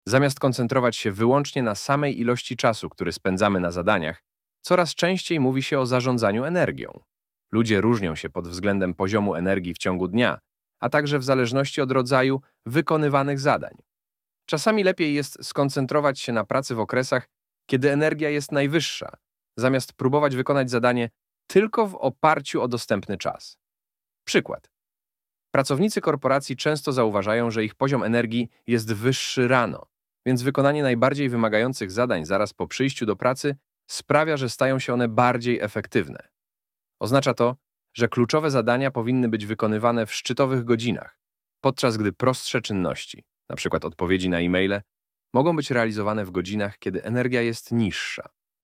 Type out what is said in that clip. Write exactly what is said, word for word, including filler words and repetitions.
Zamiast koncentrować się wyłącznie na samej ilości czasu, który spędzamy na zadaniach, coraz częściej mówi się o zarządzaniu energią. Ludzie różnią się pod względem poziomu energii w ciągu dnia, a także w zależności od rodzaju wykonywanych zadań. Czasami lepiej jest skoncentrować się na pracy w okresach, kiedy energia jest najwyższa, zamiast próbować wykonać zadanie tylko w oparciu o dostępny czas. Przykład. Pracownicy korporacji często zauważają, że ich poziom energii jest wyższy rano, więc wykonanie najbardziej wymagających zadań zaraz po przyjściu do pracy sprawia, że stają się one bardziej efektywne. Oznacza to, że kluczowe zadania powinny być wykonywane w szczytowych godzinach, podczas gdy prostsze czynności, np. odpowiedzi na e-maile, mogą być realizowane w godzinach, kiedy energia jest niższa.